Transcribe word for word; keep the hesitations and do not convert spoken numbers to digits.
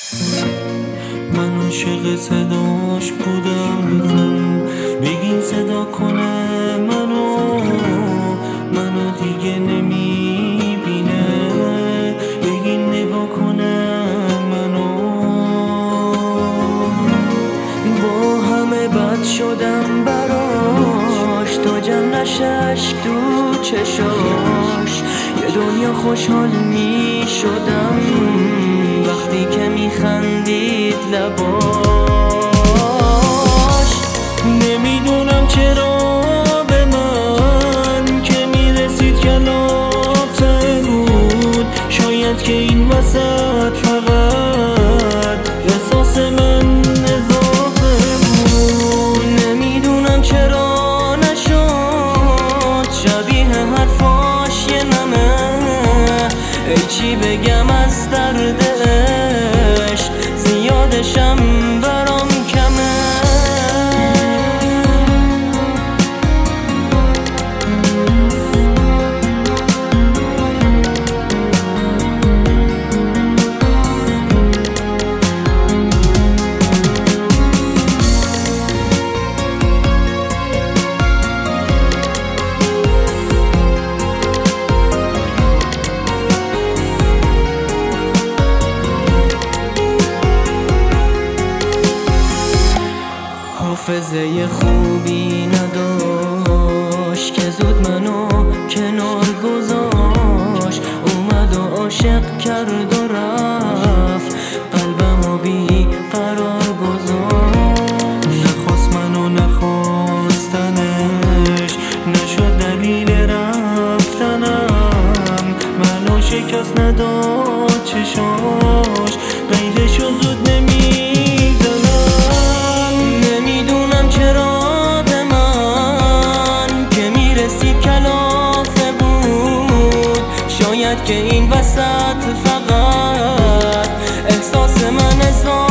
من عاشق صداش بودم، بگین صدا کنه منو منو دیگه نمیبینه، بگین نگاه کنه منو. با همه بد شدم براش، تا جمع نشش تو چشاش، یه دنیا خوشحال می شدم وقتی که می خندید لباش. نمیدونم چرا به من که می رسید کلافه بود، شاید که این وسط فقط احساس من اضافه بود. نمیدونم چرا نشد شبیه حرفاش یه نمه، ای چی بگم از دردش زیادشم برام کمه. حافظه خوبی نداشت که زود منو کنار گذاشت، اومد و عاشق کرد و رفت، قلبمو بی قرار گذاشت. نخواست منو نخواستنش نشد دلیل رفتنم، منو شکست نداد چشاش، قیدشو زود شاید که این وسط فقط احساس من اضافه